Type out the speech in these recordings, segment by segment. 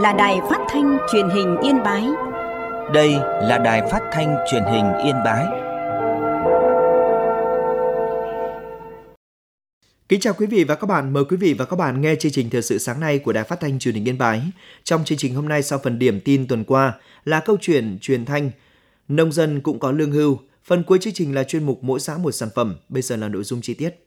là Đài Phát thanh Truyền hình Yên Bái. Đây là Đài Phát thanh Truyền hình Yên Bái. Kính chào quý vị và các bạn, mời quý vị và các bạn nghe chương trình Thời sự sáng nay của Đài Phát thanh Truyền hình Yên Bái. Trong chương trình hôm nay, sau phần điểm tin tuần qua là câu chuyện truyền thanh nông dân cũng có lương hưu. Phần cuối chương trình là chuyên mục Mỗi xã một sản phẩm. Bây giờ là nội dung chi tiết.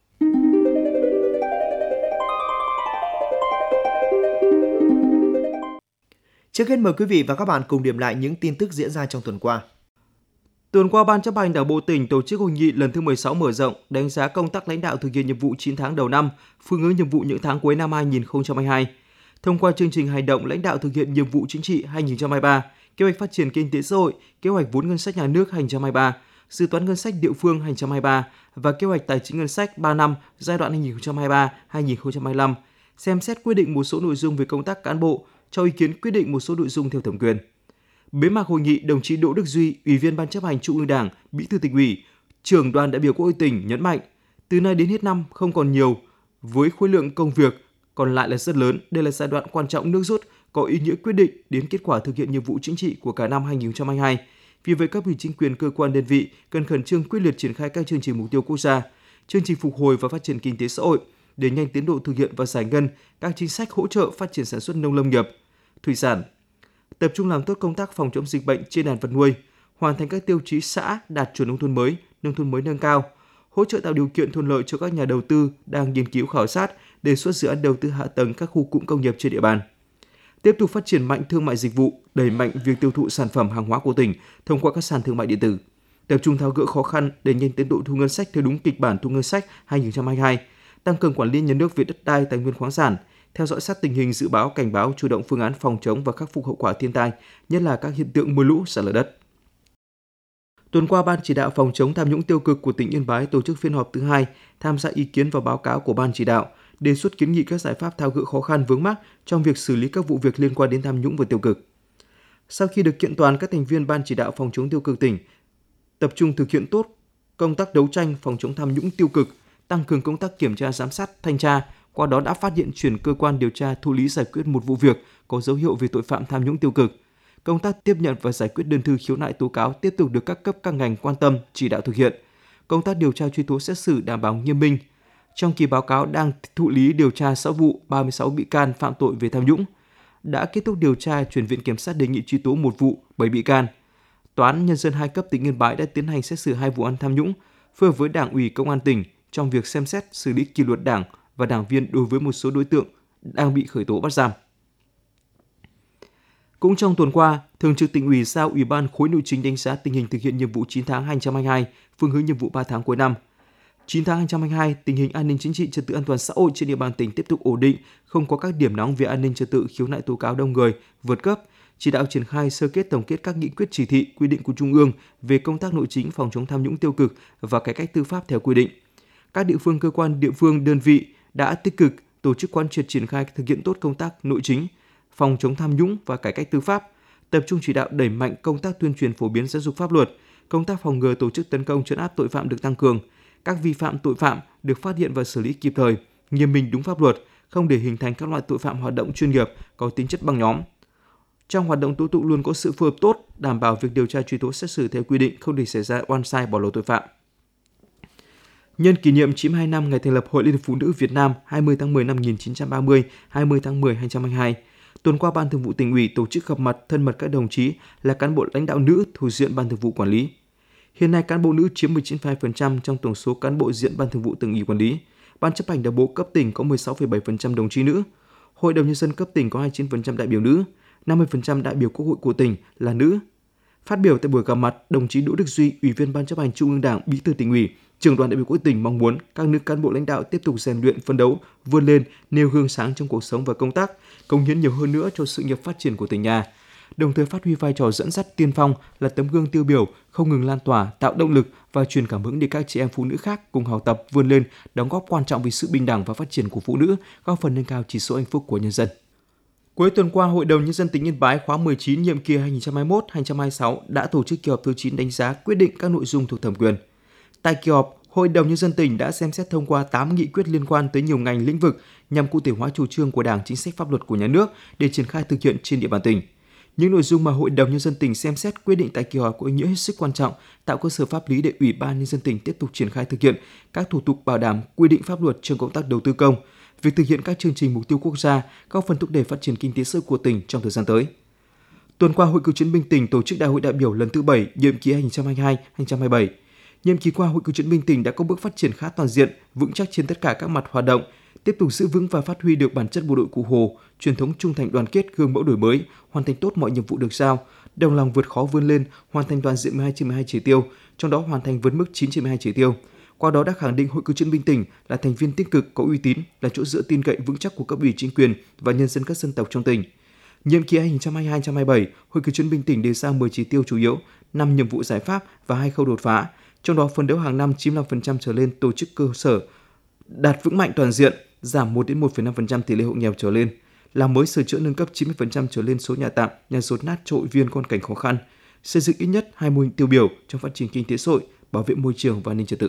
Trước hết mời quý vị và các bạn cùng điểm lại những tin tức diễn ra trong tuần qua. Tuần qua, Ban Chấp hành Đảng Bộ tỉnh tổ chức hội nghị lần thứ 16 mở rộng đánh giá công tác lãnh đạo thực hiện nhiệm vụ 9 tháng đầu năm, phương hướng nhiệm vụ những tháng cuối năm 2022. Thông qua chương trình hành động lãnh đạo thực hiện nhiệm vụ chính trị 2023, kế hoạch phát triển kinh tế xã hội, kế hoạch vốn ngân sách nhà nước 2023, dự toán ngân sách địa phương 2023 và kế hoạch tài chính ngân sách 3 năm giai đoạn 2023-2025, xem xét quyết định một số nội dung về công tác cán bộ, cho ý kiến quyết định một số nội dung theo thẩm quyền. Bế mạc hội nghị, đồng chí Đỗ Đức Duy, Ủy viên Ban Chấp hành Trung ương Đảng, Bí thư Tỉnh ủy, Trưởng đoàn đại biểu Quốc hội tỉnh nhấn mạnh, từ nay đến hết năm không còn nhiều, với khối lượng công việc còn lại là rất lớn, đây là giai đoạn quan trọng nước rút, có ý nghĩa quyết định đến kết quả thực hiện nhiệm vụ chính trị của cả năm 2022. Vì vậy, các vị chính quyền, cơ quan, đơn vị cần khẩn trương quyết liệt triển khai các chương trình mục tiêu quốc gia, chương trình phục hồi và phát triển kinh tế xã hội, để nhanh tiến độ thực hiện và giải ngân các chính sách hỗ trợ phát triển sản xuất nông lâm nghiệp, thủy sản. Tập trung làm tốt công tác phòng chống dịch bệnh trên đàn vật nuôi, hoàn thành các tiêu chí xã đạt chuẩn nông thôn mới nâng cao, hỗ trợ tạo điều kiện thuận lợi cho các nhà đầu tư đang nghiên cứu khảo sát, đề xuất dự án đầu tư hạ tầng các khu cụm công nghiệp trên địa bàn. Tiếp tục phát triển mạnh thương mại dịch vụ, đẩy mạnh việc tiêu thụ sản phẩm hàng hóa của tỉnh thông qua các sàn thương mại điện tử. Tập trung tháo gỡ khó khăn để nhanh tiến độ thu ngân sách theo đúng kịch bản thu ngân sách 2022, tăng cường quản lý nhà nước về đất đai, tài nguyên khoáng sản, theo dõi sát tình hình, dự báo, cảnh báo, chủ động phương án phòng chống và khắc phục hậu quả thiên tai, nhất là các hiện tượng mưa lũ, sạt lở đất. Tuần qua, Ban chỉ đạo phòng chống tham nhũng tiêu cực của tỉnh Yên Bái tổ chức phiên họp thứ 2, tham gia ý kiến vào báo cáo của Ban chỉ đạo, đề xuất kiến nghị các giải pháp tháo gỡ khó khăn vướng mắc trong việc xử lý các vụ việc liên quan đến tham nhũng và tiêu cực. Sau khi được kiện toàn, các thành viên Ban chỉ đạo phòng chống tiêu cực tỉnh tập trung thực hiện tốt công tác đấu tranh phòng chống tham nhũng tiêu cực, tăng cường công tác kiểm tra, giám sát, thanh tra, qua đó đã phát hiện chuyển cơ quan điều tra thụ lý giải quyết một vụ việc có dấu hiệu về tội phạm tham nhũng tiêu cực. Công tác tiếp nhận và giải quyết đơn thư khiếu nại tố cáo tiếp tục được các cấp các ngành quan tâm, chỉ đạo thực hiện. Công tác điều tra truy tố xét xử đảm bảo nghiêm minh. Trong kỳ báo cáo đang thụ lý điều tra 6 vụ, 36 bị can phạm tội về tham nhũng. Đã kết thúc điều tra, chuyển Viện Kiểm sát đề nghị truy tố 1 vụ, 7 bị can. Tòa án Nhân dân 2 cấp tỉnh Yên Bái đã tiến hành xét xử 2 vụ án tham nhũng, phối hợp với Đảng ủy Công an tỉnh trong việc xem xét xử lý kỷ luật đảng và đảng viên đối với một số đối tượng đang bị khởi tố bắt giam. Cũng trong tuần qua, Thường trực Tỉnh ủy giao Ủy ban Khối Nội chính đánh giá tình hình thực hiện nhiệm vụ 9 tháng 2022, phương hướng nhiệm vụ 3 tháng cuối năm. 9 tháng 2022, tình hình an ninh chính trị, trật tự an toàn xã hội trên địa bàn tỉnh tiếp tục ổn định, không có các điểm nóng về an ninh trật tự, khiếu nại tố cáo đông người, vượt cấp. Chỉ đạo triển khai sơ kết tổng kết các nghị quyết, chỉ thị, quy định của Trung ương về công tác nội chính, phòng chống tham nhũng tiêu cực và cải cách tư pháp theo quy định. Các địa phương, cơ quan, địa phương, đơn vị đã tích cực tổ chức quán triệt triển khai thực hiện tốt công tác nội chính, phòng chống tham nhũng và cải cách tư pháp, tập trung chỉ đạo đẩy mạnh công tác tuyên truyền phổ biến giáo dục pháp luật, công tác phòng ngừa tổ chức tấn công trấn áp tội phạm được tăng cường, các vi phạm tội phạm được phát hiện và xử lý kịp thời, nghiêm minh đúng pháp luật, không để hình thành các loại tội phạm hoạt động chuyên nghiệp có tính chất băng nhóm. Trong hoạt động tố tụng luôn có sự phối hợp tốt, đảm bảo việc điều tra truy tố xét xử theo quy định, không để xảy ra oan sai bỏ lọt tội phạm. Nhân kỷ niệm 92 năm ngày thành lập Hội Liên hiệp Phụ nữ Việt Nam 20 tháng 10 năm 1930, 20 tháng 10 2022, tuần qua Ban Thường vụ Tỉnh ủy tổ chức gặp mặt thân mật các đồng chí là cán bộ lãnh đạo nữ thuộc diện Ban Thường vụ quản lý. Hiện nay, cán bộ nữ chiếm 19,2% trong tổng số cán bộ diện Ban Thường vụ Tỉnh ủy quản lý. Ban chấp hành Đảng bộ cấp tỉnh có 16,7% đồng chí nữ. Hội đồng nhân dân cấp tỉnh có 29% đại biểu nữ, 50% đại biểu Quốc hội của tỉnh là nữ. Phát biểu tại buổi gặp mặt, đồng chí Đỗ Đức Duy, Ủy viên Ban chấp hành Trung ương Đảng, Bí thư Tỉnh ủy, Trưởng đoàn đại biểu Quốc hội tỉnh mong muốn các nữ cán bộ lãnh đạo tiếp tục rèn luyện, phấn đấu, vươn lên, nêu gương sáng trong cuộc sống và công tác, cống hiến nhiều hơn nữa cho sự nghiệp phát triển của tỉnh nhà. Đồng thời phát huy vai trò dẫn dắt tiên phong, là tấm gương tiêu biểu, không ngừng lan tỏa, tạo động lực và truyền cảm hứng để các chị em phụ nữ khác cùng học tập, vươn lên, đóng góp quan trọng vì sự bình đẳng và phát triển của phụ nữ, góp phần nâng cao chỉ số hạnh phúc của nhân dân. Cuối tuần qua, Hội đồng Nhân dân tỉnh Yên Bái khóa 19 nhiệm kỳ 2021-2026 đã tổ chức kỳ họp thứ 9 đánh giá quyết định các nội dung thuộc thẩm quyền. Tại kỳ họp, Hội đồng Nhân dân tỉnh đã xem xét thông qua 8 nghị quyết liên quan tới nhiều ngành lĩnh vực nhằm cụ thể hóa chủ trương của Đảng, chính sách pháp luật của nhà nước để triển khai thực hiện trên địa bàn tỉnh. Những nội dung mà Hội đồng Nhân dân tỉnh xem xét quyết định tại kỳ họp có ý nghĩa hết sức quan trọng, tạo cơ sở pháp lý để Ủy ban Nhân dân tỉnh tiếp tục triển khai thực hiện các thủ tục bảo đảm quy định pháp luật trong công tác đầu tư công, việc thực hiện các chương trình mục tiêu quốc gia, góp phần thúc đẩy phát triển kinh tế xã hội của tỉnh trong thời gian tới. Tuần qua, Hội Cựu chiến binh tỉnh tổ chức Đại hội đại biểu lần thứ 7, nhiệm kỳ 2022-2027. Nhiệm kỳ qua, Hội Cựu chiến binh tỉnh đã có bước phát triển khá toàn diện, vững chắc trên tất cả các mặt hoạt động, tiếp tục giữ vững và phát huy được bản chất bộ đội Cụ Hồ, truyền thống trung thành đoàn kết, gương mẫu đổi mới, hoàn thành tốt mọi nhiệm vụ được giao, đồng lòng vượt khó vươn lên, hoàn thành toàn diện 12/12 chỉ tiêu, trong đó hoàn thành vượt mức 9/12 chỉ tiêu. Qua đó đã khẳng định Hội Cựu chiến binh tỉnh là thành viên tích cực, có uy tín, là chỗ dựa tin cậy vững chắc của cấp ủy chính quyền và nhân dân các dân tộc trong tỉnh. Nhiệm kỳ 2022-2027, Hội Cựu chiến binh tỉnh đề ra 10 chỉ tiêu chủ yếu, 5 nhiệm vụ giải pháp và 2 khâu đột phá. Trong đó phấn đấu hàng năm 95% trở lên tổ chức cơ sở đạt vững mạnh toàn diện, giảm 1 đến 1,5% tỷ lệ hộ nghèo trở lên, làm mới sửa chữa nâng cấp 90% trở lên số nhà tạm, nhà dột nát cho hội viên có hoàn cảnh khó khăn, xây dựng ít nhất 2 mô hình tiêu biểu trong phát triển kinh tế xã hội, bảo vệ môi trường và an ninh trật tự.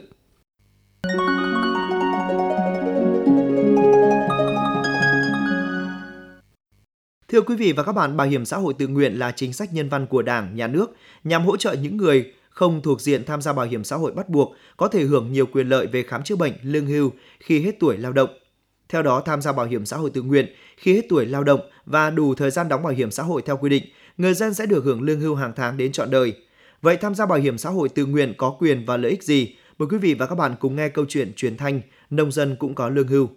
Thưa quý vị và các bạn, bảo hiểm xã hội tự nguyện là chính sách nhân văn của Đảng, Nhà nước nhằm hỗ trợ những người không thuộc diện tham gia bảo hiểm xã hội bắt buộc có thể hưởng nhiều quyền lợi về khám chữa bệnh, lương hưu khi hết tuổi lao động. Theo đó, tham gia bảo hiểm xã hội tự nguyện khi hết tuổi lao động và đủ thời gian đóng bảo hiểm xã hội theo quy định, người dân sẽ được hưởng lương hưu hàng tháng đến trọn đời. Vậy tham gia bảo hiểm xã hội tự nguyện có quyền và lợi ích gì? Mời quý vị và các bạn cùng nghe câu chuyện truyền thanh Nông dân cũng có lương hưu.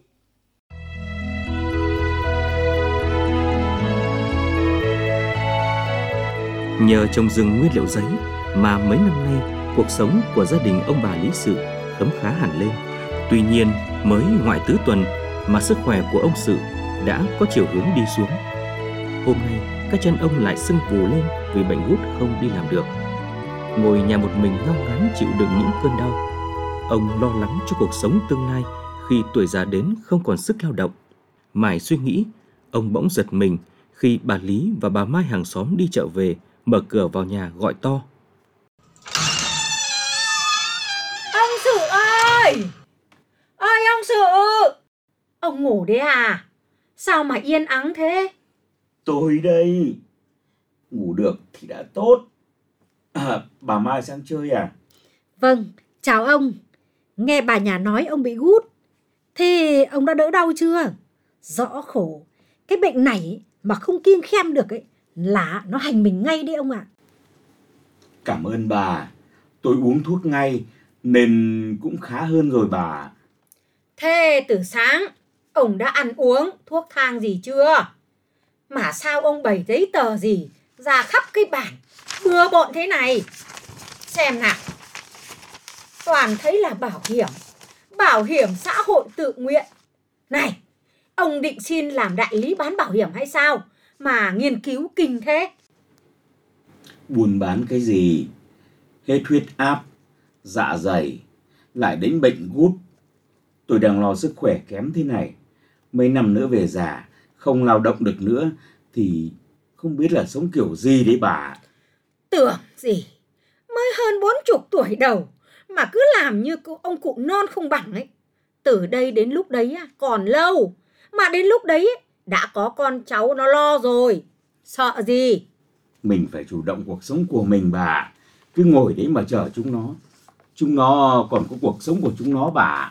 Nhờ trồng rừng nguyên liệu giấy mà mấy năm nay cuộc sống của gia đình ông bà Lý Sự khấm khá hẳn lên. Tuy nhiên, mới ngoại tứ tuần mà sức khỏe của ông Sự đã có chiều hướng đi xuống. Hôm nay, các chân ông lại sưng vù lên vì bệnh gút không đi làm được. Ngồi nhà một mình ngao ngán chịu đựng những cơn đau. Ông lo lắng cho cuộc sống tương lai khi tuổi già đến không còn sức lao động. Mải suy nghĩ, ông bỗng giật mình khi bà Lý và bà Mai hàng xóm đi chợ về, mở cửa vào nhà gọi to. Ông Sự ơi! Ơi ông Sự! Ông ngủ đấy à? Sao mà yên ắng thế? Tôi đây. Ngủ được thì đã tốt. Bà Mai sang chơi à? Vâng, chào ông. Nghe bà nhà nói ông bị gút. Thế ông đã đỡ đau chưa? Rõ khổ. Cái bệnh này mà không kiêng khem được ấy là nó hành mình ngay đấy ông ạ. Cảm ơn bà. Tôi uống thuốc ngay nên cũng khá hơn rồi bà. Thế từ sáng ông đã ăn uống thuốc thang gì chưa? Mà sao ông bày giấy tờ gì ra khắp cái bản bừa bộn thế này? Xem nào. Toàn thấy là bảo hiểm xã hội tự nguyện. Này, ông định xin làm đại lý bán bảo hiểm hay sao mà nghiên cứu kinh thế? Buôn bán cái gì? Hết huyết áp, dạ dày, lại đến bệnh gút. Tôi đang lo sức khỏe kém thế này. Mấy năm nữa về già, không lao động được nữa thì không biết là sống kiểu gì đấy bà. Tưởng gì, mới hơn 40 tuổi đầu mà cứ làm như ông cụ non không bằng ấy. Từ đây đến lúc đấy còn lâu, mà đến lúc đấy đã có con cháu nó lo rồi. Sợ gì? Mình phải chủ động cuộc sống của mình bà. Cứ ngồi đấy mà chờ chúng nó. Chúng nó còn có cuộc sống của chúng nó bà.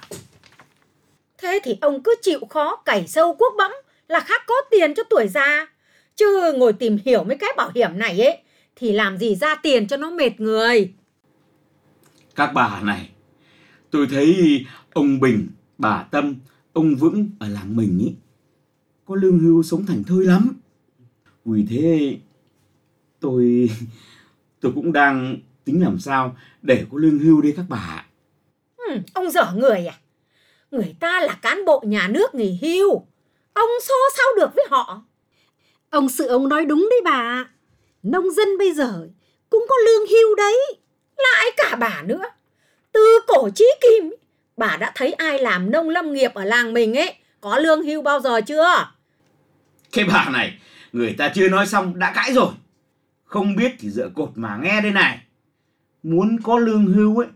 Thế thì ông cứ chịu khó cày sâu cuốc bẫm là khác có tiền cho tuổi già. Chứ ngồi tìm hiểu mấy cái bảo hiểm này ấy thì làm gì ra tiền cho nó mệt người. Các bà này, tôi thấy ông Bình, bà Tâm, ông Vững ở làng mình ấy có lương hưu sống thảnh thơi lắm. Vì thế tôi cũng đang tính làm sao để có lương hưu đây các bà. Ông dở người à? Người ta là cán bộ nhà nước nghỉ hưu, ông so sao được với họ? Ông Sự ông nói đúng đấy bà. Nông dân bây giờ cũng có lương hưu đấy. Lại cả bà nữa. Từ cổ chí kim, bà đã thấy ai làm nông lâm nghiệp ở làng mình ấy có lương hưu bao giờ chưa? Cái bà này, người ta chưa nói xong đã cãi rồi. Không biết thì dựa cột mà nghe đây này. Muốn có lương hưu ấy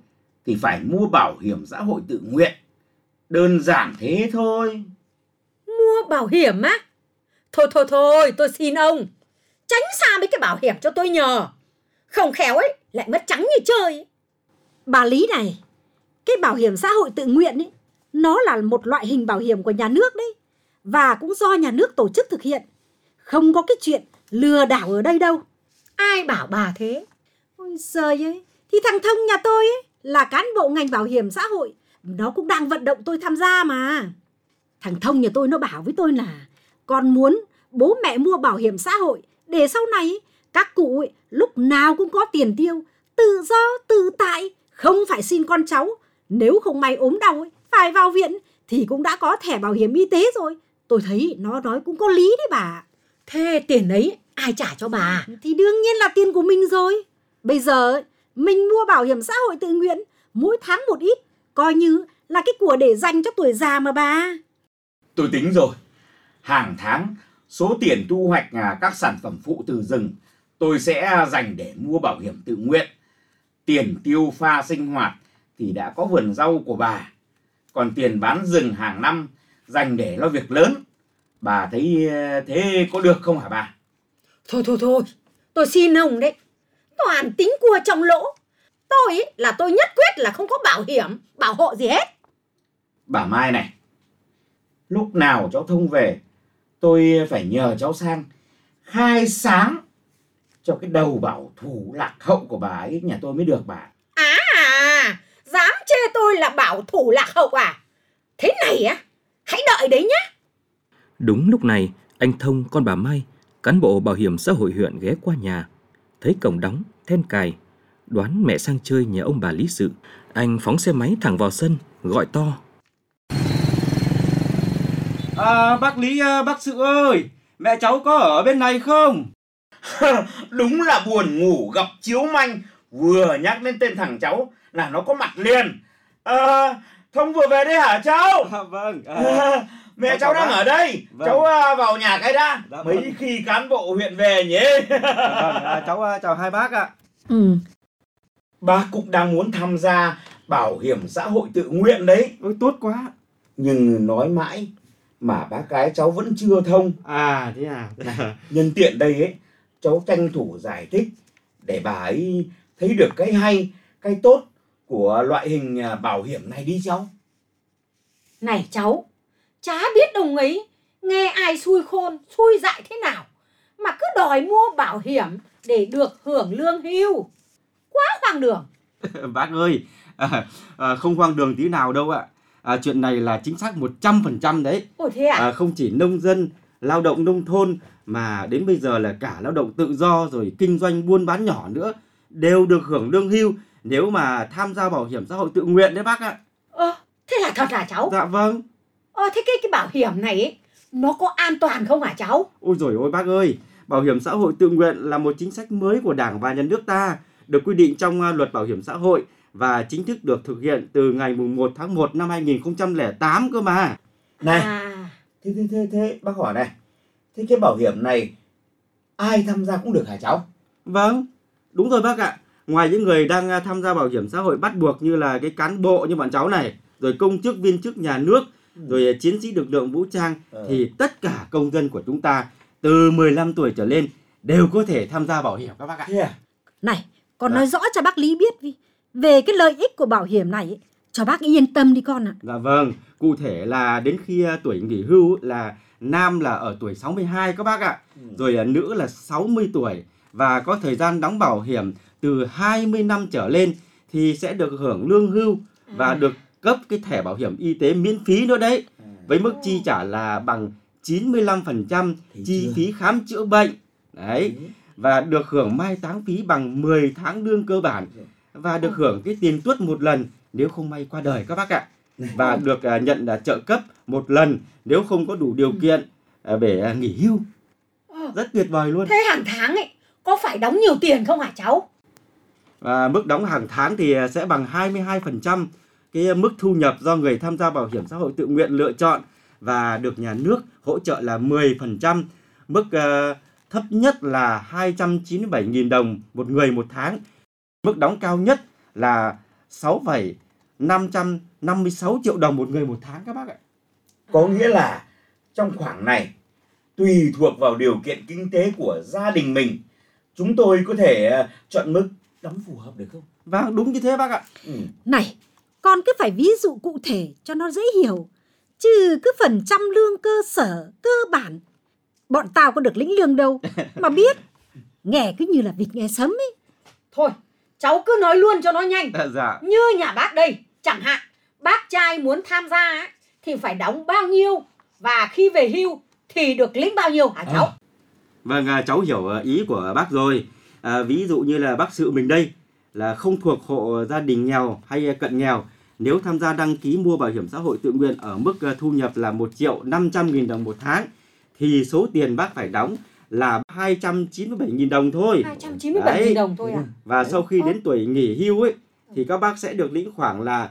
thì phải mua bảo hiểm xã hội tự nguyện. Đơn giản thế thôi. Mua bảo hiểm á? Thôi, tôi xin ông. Tránh xa mấy cái bảo hiểm cho tôi nhờ. Không khéo ấy, lại mất trắng như chơi. Bà Lý này, cái bảo hiểm xã hội tự nguyện ấy, nó là một loại hình bảo hiểm của nhà nước đấy. Và cũng do nhà nước tổ chức thực hiện. Không có cái chuyện lừa đảo ở đây đâu. Ai bảo bà thế? Ôi giời ơi, thì thằng Thông nhà tôi ấy là cán bộ ngành bảo hiểm xã hội, nó cũng đang vận động tôi tham gia mà. Thằng Thông nhà tôi nó bảo với tôi là con muốn bố mẹ mua bảo hiểm xã hội để sau này ấy, các cụ ấy, lúc nào cũng có tiền tiêu, tự do, tự tại, không phải xin con cháu. Nếu không may ốm đau ấy, phải vào viện thì cũng đã có thẻ bảo hiểm y tế rồi. Tôi thấy nó nói cũng có lý đấy bà. Thế tiền ấy ai trả cho bà? Thì đương nhiên là tiền của mình rồi. Bây giờ mình mua bảo hiểm xã hội tự nguyện, mỗi tháng một ít, coi như là cái của để dành cho tuổi già mà bà. Tôi tính rồi. Hàng tháng, số tiền thu hoạch các sản phẩm phụ từ rừng tôi sẽ dành để mua bảo hiểm tự nguyện. Tiền tiêu pha sinh hoạt thì đã có vườn rau của bà. Còn tiền bán rừng hàng năm dành để lo việc lớn. Bà thấy thế có được không hả bà? Thôi, tôi xin ông đấy. Toàn tính cua trong lỗ. Tôi ấy, là tôi nhất quyết là không có bảo hiểm, bảo hộ gì hết. Bà Mai này, lúc nào cháu Thông về, tôi phải nhờ cháu sang khai sáng cho cái đầu bảo thủ lạc hậu của bà ấy nhà tôi mới được bà. Dám chê tôi là bảo thủ lạc hậu à? Thế này á, hãy đợi đấy nhá. Đúng lúc này, anh Thông con bà Mai, cán bộ bảo hiểm xã hội huyện ghé qua nhà. Thấy cổng đóng, then cài, đoán mẹ sang chơi nhà ông bà Lý Sự. Anh phóng xe máy thẳng vào sân, gọi to. Bác Lý, bác Sự ơi, mẹ cháu có ở bên này không? Đúng là buồn ngủ gặp chiếu manh. Vừa nhắc đến tên thằng cháu là nó có mặt liền. Thông vừa về đây hả cháu? Vâng. Mẹ cháu đang ở đây. Vâng. Cháu vào nhà cái đã. Dạ, mấy vâng. khi cán bộ huyện về nhỉ. Cháu chào hai bác ạ. Bác cũng đang muốn tham gia bảo hiểm xã hội tự nguyện đấy. Ôi, tốt quá. Nhưng nói mãi mà bác gái cháu vẫn chưa thông. Thế à? Nhân tiện đây ấy, cháu tranh thủ giải thích để bà ấy thấy được cái hay, cái tốt của loại hình bảo hiểm này đi cháu. Này cháu, chả biết ông ấy nghe ai xui khôn, xui dại thế nào mà cứ đòi mua bảo hiểm để được hưởng lương hưu. Quá hoang đường. Bác ơi, không hoang đường tí nào đâu ạ. Chuyện này là chính xác 100% đấy. Ôi thế à? Không chỉ nông dân, lao động nông thôn mà đến bây giờ là cả lao động tự do rồi kinh doanh buôn bán nhỏ nữa đều được hưởng lương hưu nếu mà tham gia bảo hiểm xã hội tự nguyện đấy bác ạ. Thế là thật hả cháu? Dạ vâng. Thế cái bảo hiểm này ấy, nó có an toàn không hả cháu? Ôi dồi ôi bác ơi, bảo hiểm xã hội tự nguyện là một chính sách mới của Đảng và Nhà nước ta, được quy định trong luật bảo hiểm xã hội và chính thức được thực hiện từ ngày 1 tháng 1 năm 2008 cơ mà. Này, thế bác hỏi này, thế cái bảo hiểm này ai tham gia cũng được hả cháu? Vâng, đúng rồi bác ạ. Ngoài những người đang tham gia bảo hiểm xã hội bắt buộc như là cái cán bộ như bọn cháu này, rồi công chức viên chức nhà nước, rồi chiến sĩ lực lượng vũ trang, thì tất cả công dân của chúng ta từ 15 tuổi trở lên đều có thể tham gia bảo hiểm các bác ạ. Này, con nói rõ cho bác Lý biết về cái lợi ích của bảo hiểm này ấy, cho bác yên tâm đi con ạ. Dạ vâng, cụ thể là đến khi tuổi nghỉ hưu là nam là ở tuổi 62 các bác ạ, rồi nữ là 60 tuổi và có thời gian đóng bảo hiểm từ 20 năm trở lên thì sẽ được hưởng lương hưu và được cấp cái thẻ bảo hiểm y tế miễn phí nữa đấy, với mức chi trả là bằng 95% chi phí khám chữa bệnh đấy, và được hưởng mai táng phí bằng 10 tháng lương cơ bản và được hưởng cái tiền tuất một lần nếu không may qua đời các bác ạ, và được nhận trợ cấp một lần nếu không có đủ điều kiện để nghỉ hưu. Rất tuyệt vời luôn. Thế hàng tháng ấy có phải đóng nhiều tiền không hả cháu? Mức đóng hàng tháng thì sẽ bằng 22% cái mức thu nhập do người tham gia bảo hiểm xã hội tự nguyện lựa chọn và được nhà nước hỗ trợ là 10%. Mức thấp nhất là 297.000 đồng một người một tháng. Mức đóng cao nhất là 6,556 triệu đồng một người một tháng các bác ạ. Có nghĩa là trong khoảng này, tùy thuộc vào điều kiện kinh tế của gia đình mình, chúng tôi có thể chọn mức đóng phù hợp được không? Vâng, đúng như thế bác ạ. Này, con cứ phải ví dụ cụ thể cho nó dễ hiểu. Chứ cứ phần trăm lương cơ sở, cơ bản, bọn tao có được lĩnh lương đâu mà biết. Nghe cứ như là vịt nghe sấm ấy. Thôi, cháu cứ nói luôn cho nó nhanh. Dạ. Như nhà bác đây, chẳng hạn bác trai muốn tham gia ấy, thì phải đóng bao nhiêu, và khi về hưu thì được lĩnh bao nhiêu hả cháu? Vâng, cháu hiểu ý của bác rồi. Ví dụ như là bác Sự mình đây là không thuộc hộ gia đình nghèo hay cận nghèo. Nếu tham gia đăng ký mua bảo hiểm xã hội tự nguyện ở mức thu nhập là 1.500.000 đồng một tháng thì số tiền bác phải đóng là 297.000 đồng thôi. 297.000 đồng thôi à? Và sau khi đến tuổi nghỉ hưu ấy thì các bác sẽ được lĩnh khoảng là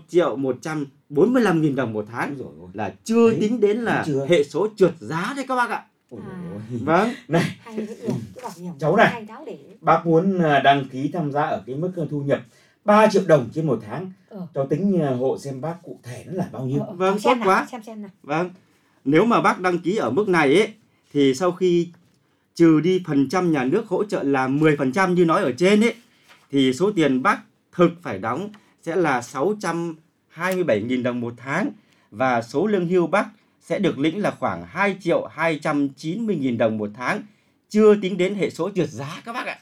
1.145.000 đồng một tháng, là chưa tính đến là hệ số trượt giá đấy các bác ạ. Vâng. Này, cháu này, bác muốn đăng ký tham gia ở cái mức thu nhập 3 triệu đồng trên một tháng. Cháu tính hộ xem bác cụ thể nó là bao nhiêu. Vâng, tốt quá. Xem nào. Vâng. Nếu mà bác đăng ký ở mức này ấy thì sau khi trừ đi phần trăm nhà nước hỗ trợ là 10% như nói ở trên ấy thì số tiền bác thực phải đóng sẽ là 627.000 đồng một tháng, và số lương hưu bác sẽ được lĩnh là khoảng 2.290.000 đồng một tháng, chưa tính đến hệ số trượt giá các bác ạ.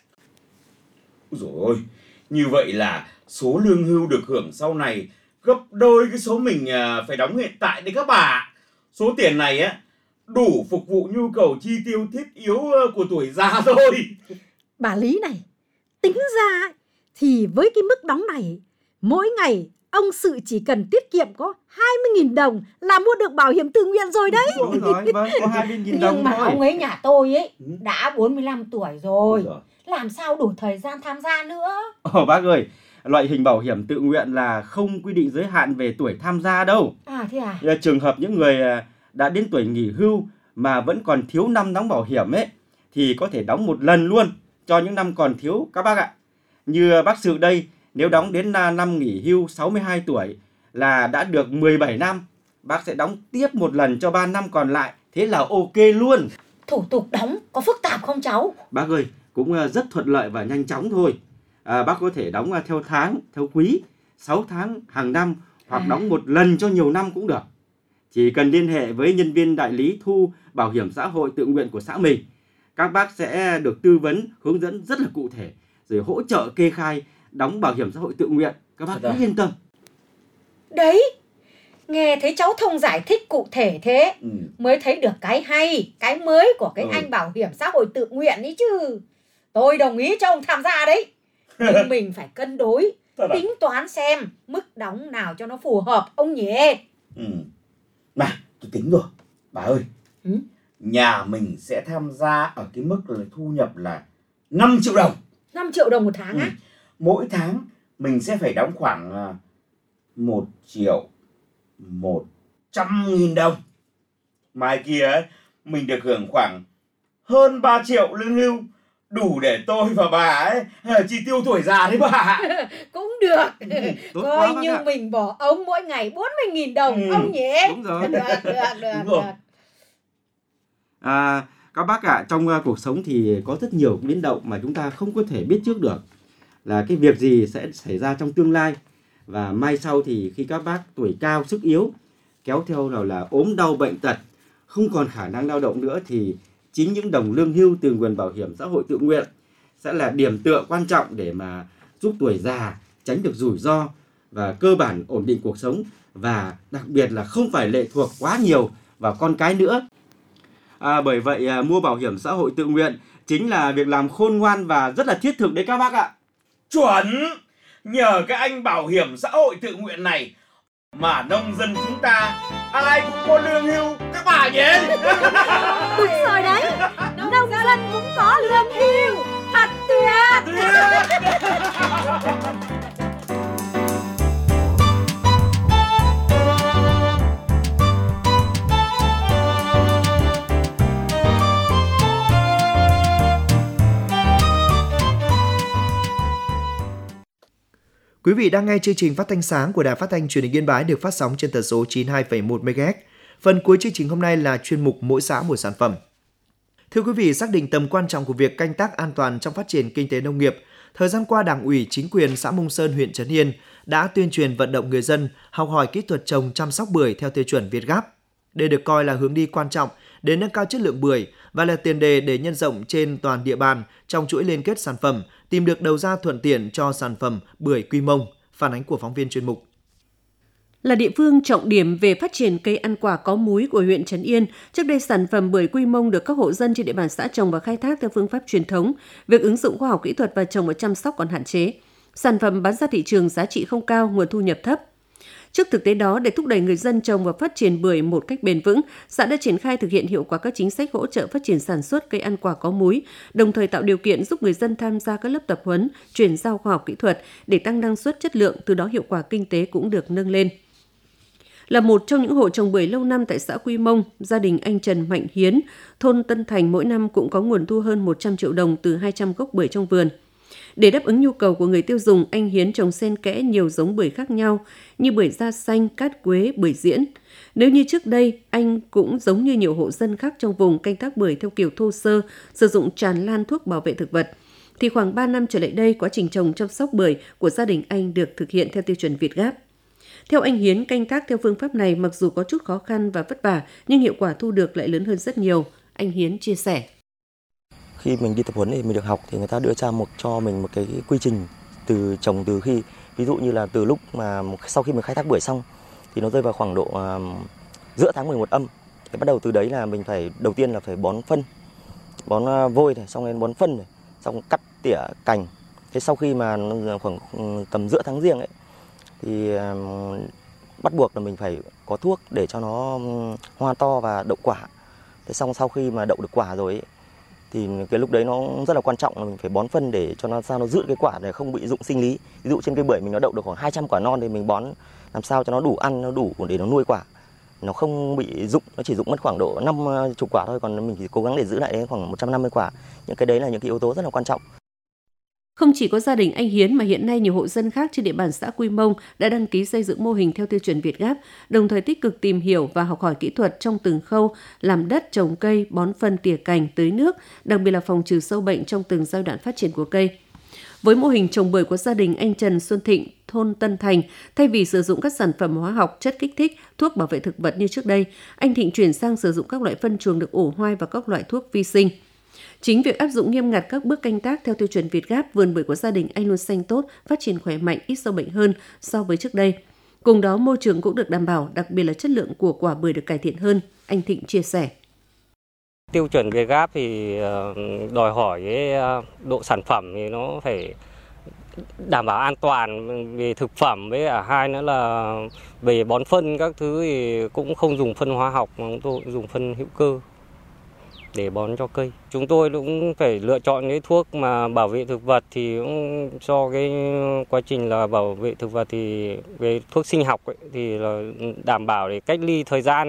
Rồi, như vậy là số lương hưu được hưởng sau này gấp đôi cái số mình phải đóng hiện tại đấy các bà. Số tiền này á đủ phục vụ nhu cầu chi tiêu thiết yếu của tuổi già rồi. Bà Lý này, tính ra ấy, thì với cái mức đóng này, mỗi ngày ông Sự chỉ cần tiết kiệm có 20.000 đồng là mua được bảo hiểm tự nguyện rồi đấy. Đúng rồi, vâng, có 20.000 đồng Nhưng mà thôi. ông ấy nhà tôi ấy đã 45 tuổi rồi, làm sao đủ thời gian tham gia nữa. Bác ơi, loại hình bảo hiểm tự nguyện là không quy định giới hạn về tuổi tham gia đâu. Thế à? Trường hợp những người đã đến tuổi nghỉ hưu mà vẫn còn thiếu năm đóng bảo hiểm ấy thì có thể đóng một lần luôn cho những năm còn thiếu các bác ạ. Như bác Sự đây, nếu đóng đến năm nghỉ hưu 62 tuổi là đã được 17 năm, bác sẽ đóng tiếp một lần cho 3 năm còn lại, thế là ok luôn. Thủ tục đóng có phức tạp không cháu? Bác ơi, cũng rất thuận lợi và nhanh chóng thôi. Bác có thể đóng theo tháng, theo quý, 6 tháng, hàng năm, hoặc đóng một lần cho nhiều năm cũng được. Chỉ cần liên hệ với nhân viên đại lý thu bảo hiểm xã hội tự nguyện của xã mình, các bác sẽ được tư vấn, hướng dẫn rất là cụ thể, rồi hỗ trợ kê khai đóng bảo hiểm xã hội tự nguyện. Các bác cứ yên tâm. Đấy, nghe thấy cháu Thông giải thích cụ thể thế mới thấy được cái hay, cái mới của cái anh bảo hiểm xã hội tự nguyện ấy chứ. Tôi đồng ý cho ông tham gia đấy. Nhưng mình phải cân đối, tính toán xem mức đóng nào cho nó phù hợp ông nhỉ. Này, tôi tính rồi. Bà ơi, nhà mình sẽ tham gia ở cái mức là thu nhập là 5 triệu đồng. 5 triệu đồng một tháng á? Mỗi tháng mình sẽ phải đóng khoảng 1.100.000 đồng. Mai kia ấy, mình được hưởng khoảng hơn 3 triệu lương hưu, đủ để tôi và bà ấy chi tiêu tuổi già đấy bà. Cũng được. Coi như ạ. mình bỏ ông mỗi ngày 40.000 đồng ông nhỉ. Đúng rồi. Được. Các bác ạ, trong cuộc sống thì có rất nhiều biến động mà chúng ta không có thể biết trước được là cái việc gì sẽ xảy ra trong tương lai. Và mai sau thì khi các bác tuổi cao sức yếu, kéo theo nào là ốm đau bệnh tật, không còn khả năng lao động nữa, thì chính những đồng lương hưu từ nguồn bảo hiểm xã hội tự nguyện sẽ là điểm tựa quan trọng để mà giúp tuổi già tránh được rủi ro và cơ bản ổn định cuộc sống, và đặc biệt là không phải lệ thuộc quá nhiều vào con cái nữa. Bởi vậy mua bảo hiểm xã hội tự nguyện chính là việc làm khôn ngoan và rất là thiết thực đấy các bác ạ. Chuẩn! Nhờ cái anh bảo hiểm xã hội tự nguyện này mà nông dân chúng ta ai cũng có lương hưu các bà nhỉ? Đúng rồi đấy, nông dân cũng có lương hưu. Thật tuyệt! Quý Quý vị đang nghe chương trình phát thanh sáng của Đài Phát thanh Truyền hình Yên Bái được phát sóng trên tần số 92,1 MHz. Phần cuối chương trình hôm nay là chuyên mục Mỗi xã một sản phẩm. Thưa quý vị, xác định tầm quan trọng của việc canh tác an toàn trong phát triển kinh tế nông nghiệp, thời gian qua Đảng ủy, chính quyền xã Mông Sơn, huyện Trấn Yên đã tuyên truyền vận động người dân học hỏi kỹ thuật trồng chăm sóc bưởi theo tiêu chuẩn Việt Gáp. Đây được coi là hướng đi quan trọng để nâng cao chất lượng bưởi và là tiền đề để nhân rộng trên toàn địa bàn trong chuỗi liên kết sản phẩm, tìm được đầu ra thuận tiện cho sản phẩm bưởi Quy Mông. Phản ánh của phóng viên chuyên mục. Là địa phương trọng điểm về phát triển cây ăn quả có múi của huyện Trấn Yên, trước đây sản phẩm bưởi Quy Mông được các hộ dân trên địa bàn xã trồng và khai thác theo phương pháp truyền thống. Việc ứng dụng khoa học kỹ thuật và trồng và chăm sóc còn hạn chế. Sản phẩm bán ra thị trường giá trị không cao, nguồn thu nhập thấp. Trước thực tế đó, để thúc đẩy người dân trồng và phát triển bưởi một cách bền vững, xã đã triển khai thực hiện hiệu quả các chính sách hỗ trợ phát triển sản xuất cây ăn quả có múi, đồng thời tạo điều kiện giúp người dân tham gia các lớp tập huấn, chuyển giao khoa học kỹ thuật để tăng năng suất chất lượng, từ đó hiệu quả kinh tế cũng được nâng lên. Là một trong những hộ trồng bưởi lâu năm tại xã Quy Mông, gia đình anh Trần Mạnh Hiến, thôn Tân Thành mỗi năm cũng có nguồn thu hơn 100 triệu đồng từ 200 gốc bưởi trong vườn. Để đáp ứng nhu cầu của người tiêu dùng, anh Hiến trồng xen kẽ nhiều giống bưởi khác nhau như bưởi da xanh, cát quế, bưởi diễn. Nếu như trước đây, anh cũng giống như nhiều hộ dân khác trong vùng canh tác bưởi theo kiểu thô sơ, sử dụng tràn lan thuốc bảo vệ thực vật, thì khoảng 3 năm trở lại đây, quá trình trồng chăm sóc bưởi của gia đình anh được thực hiện theo tiêu chuẩn Việt Gáp. Theo anh Hiến, canh tác theo phương pháp này mặc dù có chút khó khăn và vất vả, nhưng hiệu quả thu được lại lớn hơn rất nhiều. Anh Hiến chia sẻ. Khi mình đi tập huấn thì mình được học thì người ta đưa cho mình một cái quy trình từ trồng, từ khi ví dụ như là từ lúc mà sau khi mình khai thác bưởi xong thì nó rơi vào khoảng độ giữa tháng 11 âm. Thì bắt đầu từ đấy là mình phải đầu tiên là phải bón phân, bón vôi này, xong rồi bón phân này, xong cắt tỉa cành. Thế sau khi mà khoảng tầm giữa tháng Giêng ấy thì bắt buộc là mình phải có thuốc để cho nó hoa to và đậu quả. Thế xong sau khi mà đậu được quả rồi ấy, thì cái lúc đấy nó rất là quan trọng là mình phải bón phân để cho nó sao nó giữ cái quả để không bị rụng sinh lý. Ví dụ trên cây bưởi mình nó đậu được khoảng 200 quả non thì mình bón làm sao cho nó đủ ăn, nó đủ để nó nuôi quả. Nó không bị rụng, nó chỉ rụng mất khoảng độ 50 quả thôi, còn mình chỉ cố gắng để giữ lại đến khoảng 150 quả. Những cái đấy là những cái yếu tố rất là quan trọng. Không chỉ có gia đình anh Hiến mà hiện nay nhiều hộ dân khác trên địa bàn xã Quy Mông đã đăng ký xây dựng mô hình theo tiêu chuẩn Việt Gáp, đồng thời tích cực tìm hiểu và học hỏi kỹ thuật trong từng khâu làm đất, trồng cây, bón phân, tỉa cành, tưới nước, đặc biệt là phòng trừ sâu bệnh trong từng giai đoạn phát triển của cây. Với mô hình trồng bưởi của gia đình anh Trần Xuân Thịnh, thôn Tân Thành, thay vì sử dụng các sản phẩm hóa học, chất kích thích, thuốc bảo vệ thực vật như trước đây, anh Thịnh chuyển sang sử dụng các loại phân chuồng được ủ hoai và các loại thuốc vi sinh. Chính việc áp dụng nghiêm ngặt các bước canh tác theo tiêu chuẩn Việt Gáp, vườn bưởi của gia đình anh luôn xanh tốt, phát triển khỏe mạnh, ít sâu bệnh hơn so với trước đây. Cùng đó môi trường cũng được đảm bảo, đặc biệt là chất lượng của quả bưởi được cải thiện hơn, anh Thịnh chia sẻ. Tiêu chuẩn Việt Gáp thì đòi hỏi cái độ sản phẩm thì nó phải đảm bảo an toàn về thực phẩm, với cả hai nữa là về bón phân các thứ thì cũng không dùng phân hóa học mà chúng tôi dùng phân hữu cơ để bón cho cây. Chúng tôi cũng phải lựa chọn cái thuốc mà bảo vệ thực vật thì cũng cho cái quá trình là bảo vệ thực vật thì về thuốc sinh học ấy, thì là đảm bảo để cách ly thời gian.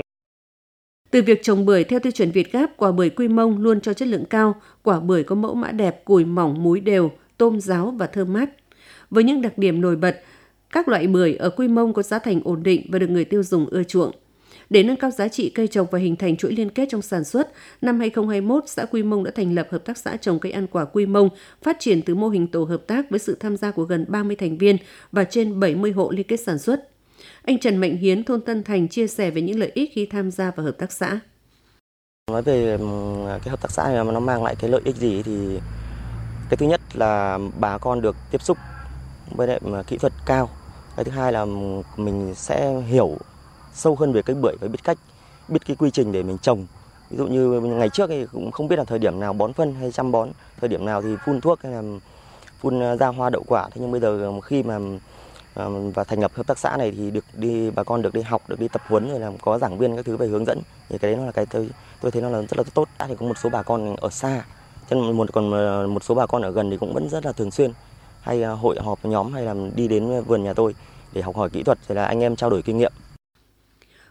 Từ việc trồng bưởi theo tiêu chuẩn Việt Gáp, quả bưởi Quy Mông luôn cho chất lượng cao, quả bưởi có mẫu mã đẹp, cùi mỏng, múi đều, tôm ráo và thơm mát. Với những đặc điểm nổi bật, các loại bưởi ở Quy Mông có giá thành ổn định và được người tiêu dùng ưa chuộng. Để nâng cao giá trị cây trồng và hình thành chuỗi liên kết trong sản xuất, năm 2021, xã Quy Mông đã thành lập Hợp tác xã trồng cây ăn quả Quy Mông, phát triển từ mô hình tổ hợp tác với sự tham gia của gần 30 thành viên và trên 70 hộ liên kết sản xuất. Anh Trần Mạnh Hiến, thôn Tân Thành chia sẻ về những lợi ích khi tham gia vào hợp tác xã. Nói về cái hợp tác xã này mà nó mang lại cái lợi ích gì thì cái thứ nhất là bà con được tiếp xúc với lại kỹ thuật cao. Cái thứ hai là mình sẽ hiểu sâu hơn về cây bưởi và biết cái quy trình để mình trồng. Ví dụ như ngày trước thì cũng không biết là thời điểm nào bón phân hay chăm bón, thời điểm nào thì phun thuốc hay là phun ra hoa đậu quả. Thế nhưng bây giờ khi mà và thành lập hợp tác xã này thì bà con được đi học, được đi tập huấn, rồi là có giảng viên các thứ về hướng dẫn. Thì cái đấy nó là cái tôi thấy nó là rất là tốt. Thì có một số bà con ở xa, còn một số bà con ở gần thì cũng vẫn rất là thường xuyên hay hội họp nhóm hay là đi đến vườn nhà tôi để học hỏi kỹ thuật, rồi là anh em trao đổi kinh nghiệm.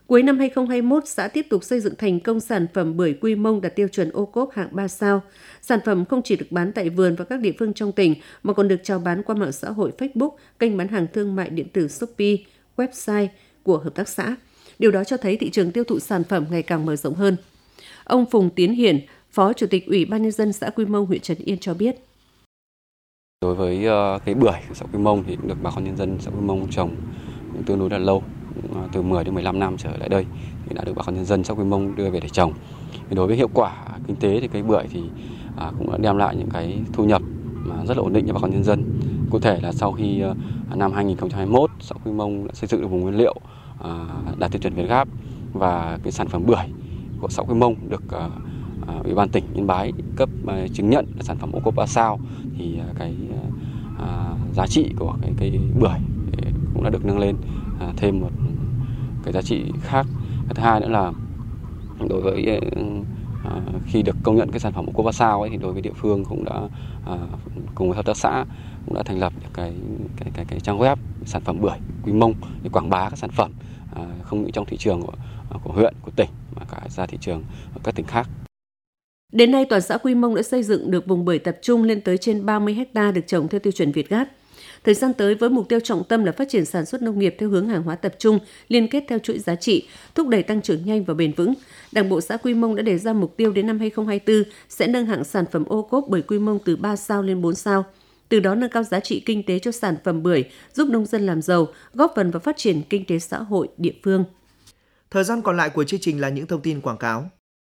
Cuối năm 2021, xã tiếp tục xây dựng thành công sản phẩm bưởi Quy Mông đạt tiêu chuẩn ô cốp hạng 3 sao. Sản phẩm không chỉ được bán tại vườn và các địa phương trong tỉnh, mà còn được chào bán qua mạng xã hội Facebook, kênh bán hàng thương mại điện tử Shopee, website của hợp tác xã. Điều đó cho thấy thị trường tiêu thụ sản phẩm ngày càng mở rộng hơn. Ông Phùng Tiến Hiển, Phó Chủ tịch Ủy ban Nhân dân xã Quy Mông, huyện Trấn Yên cho biết. Đối với cái bưởi của xã Quy Mông thì được bà con nhân dân xã Quy Mông trồng tương đối là lâu, từ 10 đến 15 năm trở lại đây thì đã được bà con nhân dân xã Quy Mông đưa về để trồng. Đối với hiệu quả kinh tế thì cây bưởi thì cũng đã đem lại những cái thu nhập mà rất là ổn định cho bà con nhân dân. Cụ thể là sau khi năm 2021 xã Quy Mông đã xây dựng được vùng nguyên liệu đạt tiêu chuẩn Việt Gáp và cái sản phẩm bưởi của xã Quy Mông được Ủy ban tỉnh Yên Bái cấp chứng nhận là sản phẩm ô cốp 3 sao thì cái giá trị của cái cây bưởi cũng đã được nâng lên thêm một cái giá trị khác. Cái thứ hai nữa là đối với khi được công nhận cái sản phẩm ô cốp 3 sao ấy, thì đối với địa phương cũng đã cùng với hợp tác xã cũng đã thành lập được cái trang web sản phẩm bưởi Quy Mông để quảng bá các sản phẩm không những trong thị trường của huyện, của tỉnh mà cả ra thị trường ở các tỉnh khác. Đến nay, toàn xã Quy Mông đã xây dựng được vùng bưởi tập trung lên tới trên 30 ha được trồng theo tiêu chuẩn Việt Gáp. Thời gian tới, với mục tiêu trọng tâm là phát triển sản xuất nông nghiệp theo hướng hàng hóa tập trung, liên kết theo chuỗi giá trị, thúc đẩy tăng trưởng nhanh và bền vững, Đảng bộ xã Quy Mông đã đề ra mục tiêu đến năm 2024 sẽ nâng hạng sản phẩm ô cốp bưởi Quy Mông từ 3 sao lên 4 sao. Từ đó nâng cao giá trị kinh tế cho sản phẩm bưởi, giúp nông dân làm giàu, góp phần vào phát triển kinh tế xã hội địa phương. Thời gian còn lại của chương trình là những thông tin quảng cáo.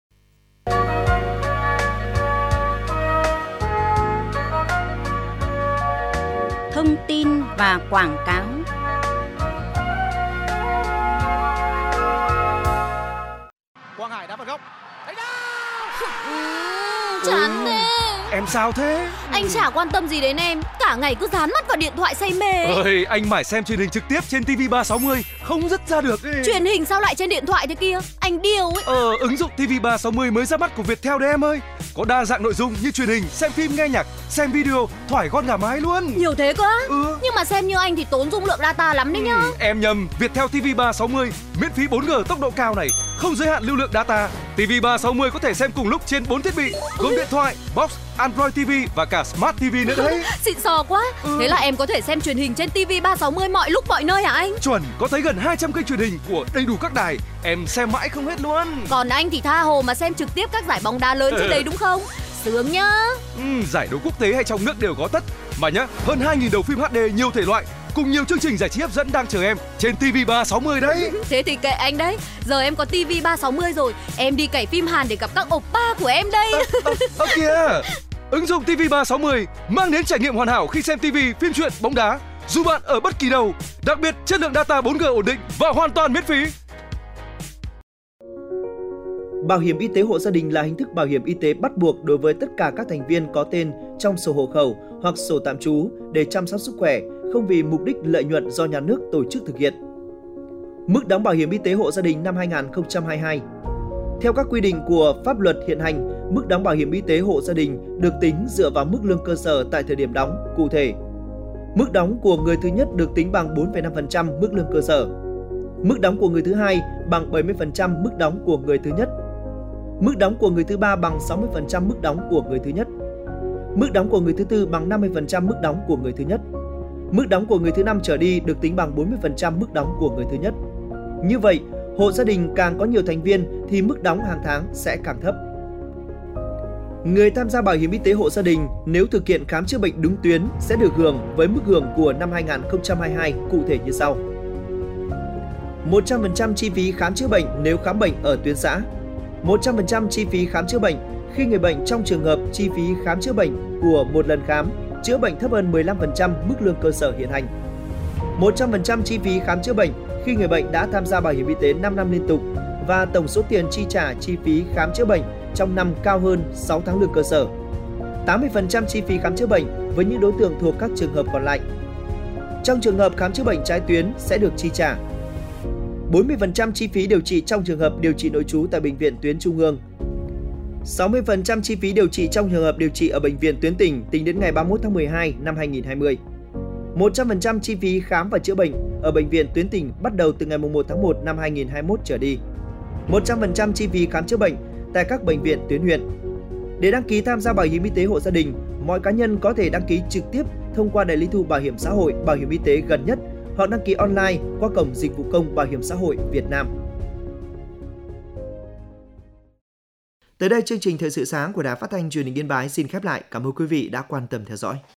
Thông tin và quảng cáo. Quang Hải đá phạt góc. Chán thế. Em sao thế? Anh chả quan tâm gì đến em, cả ngày cứ dán mắt vào điện thoại say mê. Ơi, anh mải xem truyền hình trực tiếp trên TV360, không dứt ra được ấy. Truyền hình sao lại trên điện thoại thế kia? Anh điêu ấy. Ứng dụng TV360 mới ra mắt của Viettel đấy em ơi. Có đa dạng nội dung như truyền hình, xem phim, nghe nhạc, xem video, thoải con gà mái luôn. Nhiều thế cơ á? Nhưng mà xem như anh thì tốn dung lượng data lắm đấy nhá. Em nhầm, Viettel TV360 miễn phí 4G tốc độ cao này, không giới hạn lưu lượng data. TV360 có thể xem cùng lúc trên 4 thiết bị, gồm điện thoại, box, Android TV và cả Smart TV nữa đấy. Xịn sò quá. Thế là em có thể xem truyền hình trên TV360 mọi lúc mọi nơi hả anh? Chuẩn, có tới gần 200 kênh truyền hình của đầy đủ các đài, em xem mãi không hết luôn. Còn anh thì tha hồ mà xem trực tiếp các giải bóng đá lớn trên đấy đúng không? Sướng nhá. Giải đấu quốc tế hay trong nước đều có tất. Mà nhá, hơn 2.000 đầu phim HD nhiều thể loại cùng nhiều chương trình giải trí hấp dẫn đang chờ em trên TV360 đấy. Thế thì kệ anh đấy. Giờ em có TV360 rồi, em đi cày phim Hàn để gặp các oppa của em đây. Kìa. Ứng dụng TV360 mang đến trải nghiệm hoàn hảo khi xem TV, phim truyện, bóng đá, dù bạn ở bất kỳ đâu. Đặc biệt chất lượng data 4G ổn định và hoàn toàn miễn phí. Bảo hiểm y tế hộ gia đình là hình thức bảo hiểm y tế bắt buộc đối với tất cả các thành viên có tên trong sổ hộ khẩu hoặc sổ tạm trú để chăm sóc sức khỏe, không vì mục đích lợi nhuận do nhà nước tổ chức thực hiện. Mức đóng bảo hiểm y tế hộ gia đình năm 2022. Theo các quy định của pháp luật hiện hành, mức đóng bảo hiểm y tế hộ gia đình được tính dựa vào mức lương cơ sở tại thời điểm đóng. Cụ thể, mức đóng của người thứ nhất được tính bằng 4,5% mức lương cơ sở. Mức đóng của người thứ hai bằng 70% mức đóng của người thứ nhất. Mức đóng của người thứ ba bằng 60% mức đóng của người thứ nhất. Mức đóng của người thứ tư bằng 50% mức đóng của người thứ nhất. Mức đóng của người thứ năm trở đi được tính bằng 40% mức đóng của người thứ nhất. Như vậy, hộ gia đình càng có nhiều thành viên thì mức đóng hàng tháng sẽ càng thấp. Người tham gia bảo hiểm y tế hộ gia đình nếu thực hiện khám chữa bệnh đúng tuyến sẽ được hưởng với mức hưởng của năm 2022 cụ thể như sau. 100% chi phí khám chữa bệnh nếu khám bệnh ở tuyến xã. 100% chi phí khám chữa bệnh khi người bệnh trong trường hợp chi phí khám chữa bệnh của một lần khám chữa bệnh thấp hơn 15% mức lương cơ sở hiện hành. 100% chi phí khám chữa bệnh khi người bệnh đã tham gia bảo hiểm y tế 5 năm liên tục và tổng số tiền chi trả chi phí khám chữa bệnh trong năm cao hơn 6 tháng lương cơ sở. 80% chi phí khám chữa bệnh với những đối tượng thuộc các trường hợp còn lại. Trong trường hợp khám chữa bệnh trái tuyến sẽ được chi trả 40% chi phí điều trị trong trường hợp điều trị nội trú tại bệnh viện tuyến trung ương. 60% chi phí điều trị trong trường hợp điều trị ở bệnh viện tuyến tỉnh tính đến ngày 31 tháng 12 năm 2020. 100% chi phí khám và chữa bệnh ở bệnh viện tuyến tỉnh bắt đầu từ ngày 1 tháng 1 năm 2021 trở đi. 100% chi phí khám chữa bệnh tại các bệnh viện tuyến huyện. Để đăng ký tham gia bảo hiểm y tế hộ gia đình, mọi cá nhân có thể đăng ký trực tiếp thông qua đại lý thu bảo hiểm xã hội, bảo hiểm y tế gần nhất hoặc đăng ký online qua cổng dịch vụ công bảo hiểm xã hội Việt Nam. Tới đây chương trình Thời sự sáng của Đài Phát thanh Truyền hình Yên Bái xin khép lại. Cảm ơn quý vị đã quan tâm theo dõi.